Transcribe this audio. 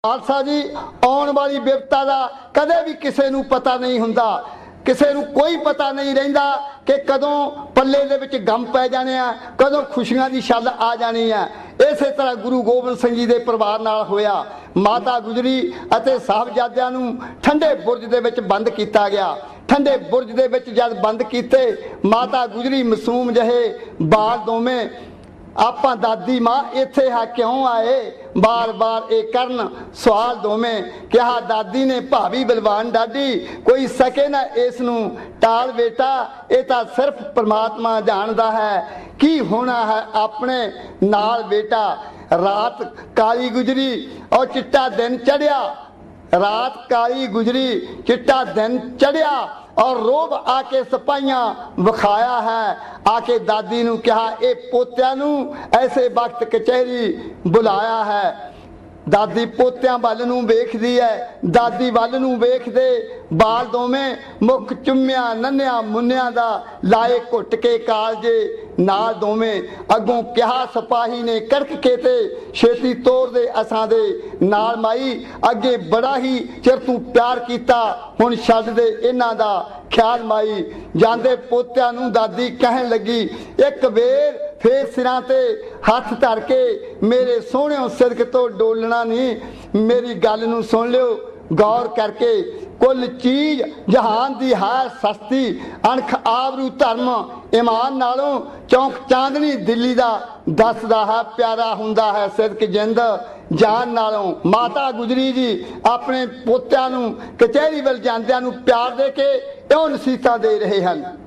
खालसा जी आने वाली विपता का कदे भी किसी नूं पता नहीं हुंदा, किसी नूं कोई पता नहीं रहिंदा कि कदों पल्ले दे विच गम पै जाने आ, कदों खुशियां दी छल आ जानी है। इसे तरह गुरु गोबिंद सिंह जी दे परिवार नाल होया। माता गुजरी अते साहबजादियां नूं ठंडे बुरज दे विच बंद कीता गया। ठंडे बुरज दे विच जद बंद कीते, माता गुजरी मासूम जहे बाल दोवें आपां दादी मां इत्थे है क्यों आए, बार बार ये करन सवाल दोवें। कहा दादी ने भावी बलवान डाडी कोई सके ना इस नूं टाल बेटा, ये तां सिर्फ परमात्मा जानदा है की होना है अपने नाल बेटा। रात काली गुजरी और चिट्टा दिन चढ़िया, रात काली गुजरी चिट्टा दिन चढ़िया और रोब आके सिपाहियां विखाया है। आके दादी नूं कहा ए पोत्या नूं ऐसे वक्त कचहरी बुलाया है। दादी पोत्यां वल नूं वेखदी है, दादी वल नूं वेखदे बाल दोवें मुख चुम्मिया नन्निया मुन्निया दा लाए घुट के कालजे नाल दोवें। अगों कहा सिपाही ने कड़क के ते छेती तोड़ दे असां दे नाल माई, अगे बड़ा ही चिर तूं प्यार कीता हुण छड्ड दे इन्हां दा ख्याल माई। जांदे पोत्यां नूं दादी कहन लगी एक वेर फिर सिरां ते हथ धर के मेरे सोहणियों सिदक तो डोलना नहीं, मेरी गल नूं सुन लियो गौर करके। कुल चीज जहान दी है सस्ती, अणख आबरू धर्म ईमान नालों चौंक चांदनी दिल्ली दा दसदा है प्यारा हुंदा है सिदक जिंद जान नालों। माता गुजरी जी अपने पोत्यां नूं कचहरी वल जांदियां नूं प्यार दे के इउं नसीहतां दे रहे हैं।